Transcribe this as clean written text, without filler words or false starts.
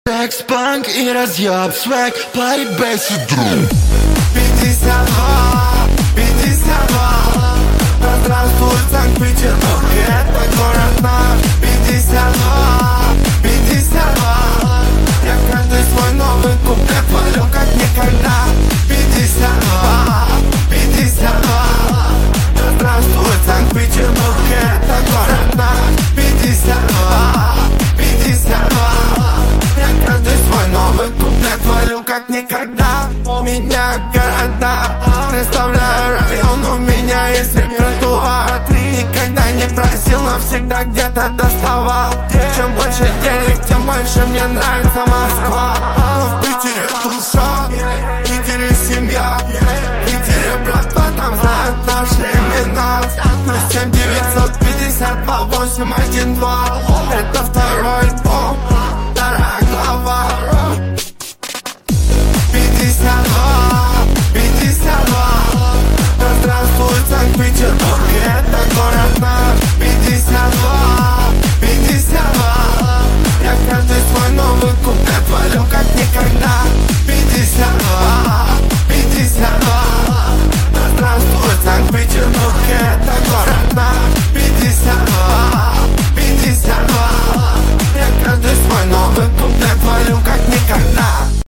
Секс, панк и разъеб, свек, пари, бейс и друг. 52, 52. Да здравствует Санкт-Петербург, это город наш. 52, 52. Я каждый свой новый куплет валю как никогда. 52, 52. Да здравствует Санкт-Петербург, это город наш. 52, 52. Я каждый свой новый куплет валю как никогда. У меня города, представляю район, у меня есть репертуар. Ты никогда не просил, но всегда где-то доставал. Чем больше денег, тем больше мне нравится Москва. В Питере душа, в Питере семья, в Питере братва, там знают наши имена. 7 952 812. Это второй альбом, вторая глава. 52, 52. Да здравствует Санкт-Петербург.